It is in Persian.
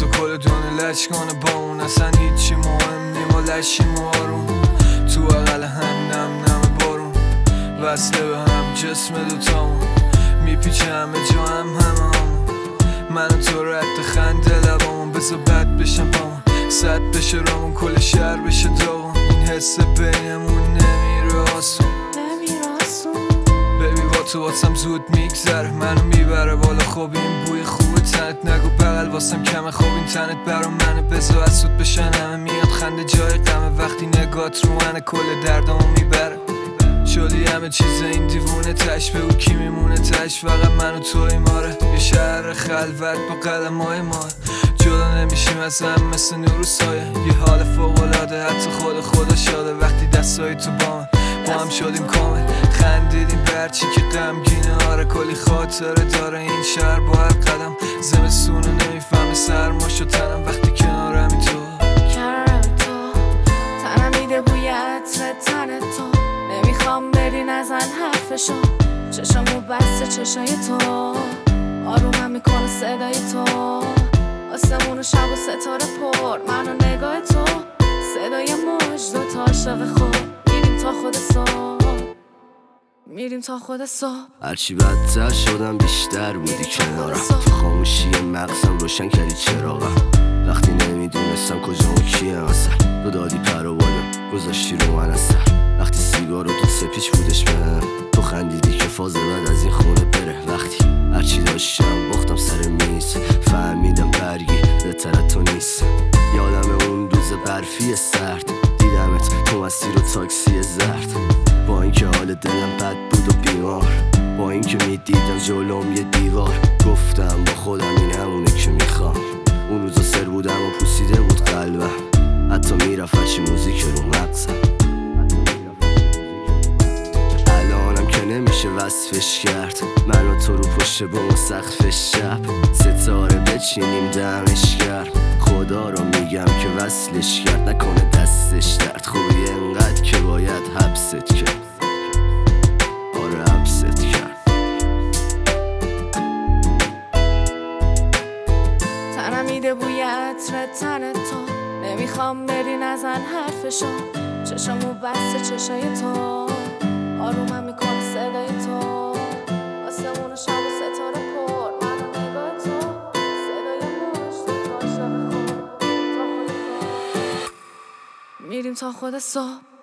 تا کل دونه لچ کنه با اون اصلا هیچی مهم نیم و لشیم و آروم تو اقل هم نم نم بارون وصله به هم جسم دوتامون میپیچه همه جا هم من و تو رد خنده لبامون بذار بد بشم پامون صد بشه رامون کل شهر بشه داغون این حس بینمون نمیره آسون بیبی با تو واسم زود میگذره منو میبره بالا خوب این بوی خوبه تنت نگو بغل واسم کمه خوب این تنت برا منه بذار از سود بشن همه میاد خنده جای غمه وقتی نگات رو منه کل دردامو میبره شدی همه چیز این دیوونه تش بگو کی میمونه تش فقط من و توی ماره یه شهر خلوت با قلم های ماه جدا نمیشیم از هم مثل نور و سایه یه حال فوق‌العاده حتی خدا شاده وقتی دستای تو با هم شدیم کامل خندیدیم برچی که غمگینه آره کلی خاطره داره این شهر با هر قدم زمستونو نمیفهمه سرماشو تنم وقتی کنارمی تو تنم میده بوی عطر تن تو نمیخوام بری نزن حرفشو چشمو بسته چشای تو آرومم میکنه صدای تو آسمون و شب و ستاره پر من و نگاه تو صدای موج دوتا عاشق خود میریم تا خود صبح هرچی بدتر شدم بیشتر بودی کنارم تو خاموشی مغزم روشن کردی چراغم وقتی نمیدونستم کجا و کیه اصلا تو دادی پر و بالم گذاشتی رو من اصلا وقتی سیگار و دو سپیچ بودش بهم تو خندیدی که فاز بعد از این خونه بره وقتی هرچی داشتم باختم سر میز فهمیدم برگی بهتر تو نیست یادم اون روز برفی سرد دیدمت تو مسیر و تاکسی زرد با اینکه حال دلم بد بود و بیمار با اینکه میدیدم جلوم یه دیوار گفتم با خودم این همونه که میخوام اون روزا سر بودم و پوسیده بود قلبم حتی میرفت هرچی موزیک رو مغزم الانم که نمیشه وصفش کرد من و تو رو پشت بوم سقفش شب ستاره بچینیم دمش گرم خدا رو میگم که وصلش کرد نکنه دستش درد خوبی انقدر که باید حبست کرد آره حبست کرد تنم میده بوی عطر تن تو نمیخوام بری نزن حرفشو چشمو بسته چشای تو آرومم میکنه صدای تو آسمون و شب و ستاره پر من و نگاه تو صدای موج دوتا عاشق خود میریم تا خود صبح